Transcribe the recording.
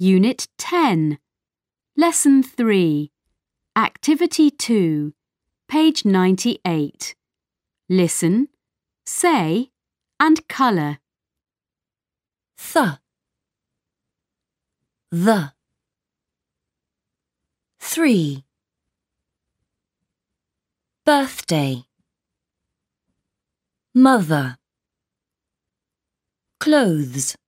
Unit 10, Lesson 3, Activity 2, page 98. Listen, say and colour. Th, the. 3. Birthday. Mother. Clothes.